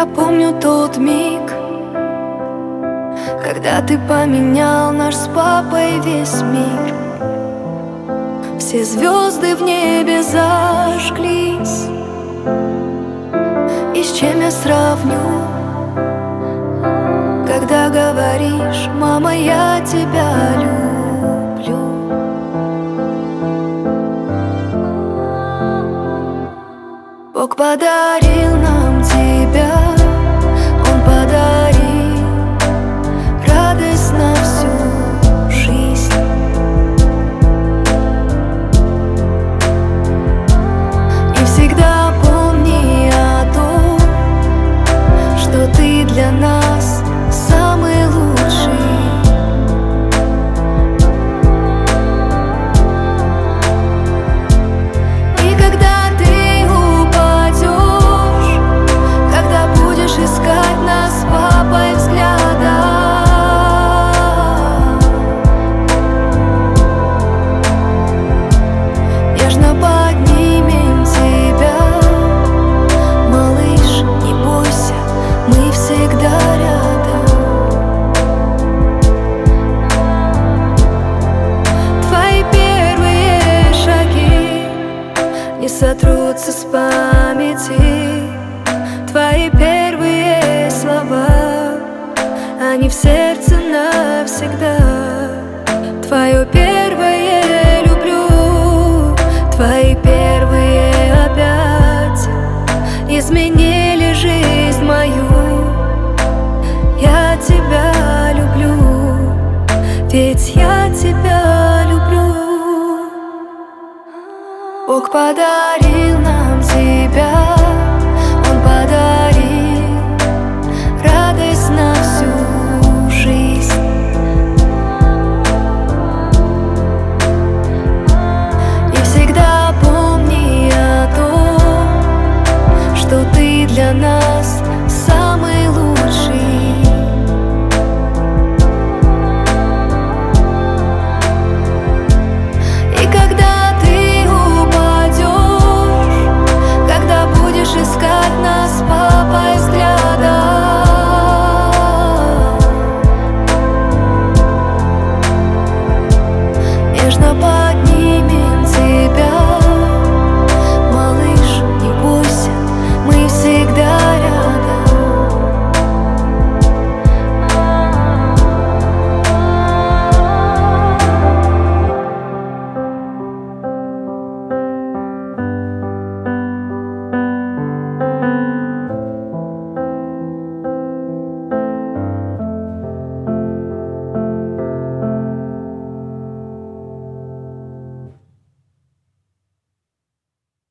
Я помню тот миг, когда ты поменял наш с папой весь мир. Все звезды в небе зажглись. И с чем я сравню, когда говоришь: мама, я тебя люблю. Бог подарил нам тебя, Он подарил радость на всю жизнь. И всегда помни о том, что ты для нас самый лучший. И когда ты упадешь, когда будешь искать нас с папой взгляда, нежно поднимем тебя, малыш, не бойся, мы всегда рядом. Твои первые шаги не сотрутся с памяти. Твои первые слова, они в сердце навсегда. Твое первое люблю, твои первые опять изменили жизнь мою. Я тебя люблю, ведь я тебя люблю. Бог подарил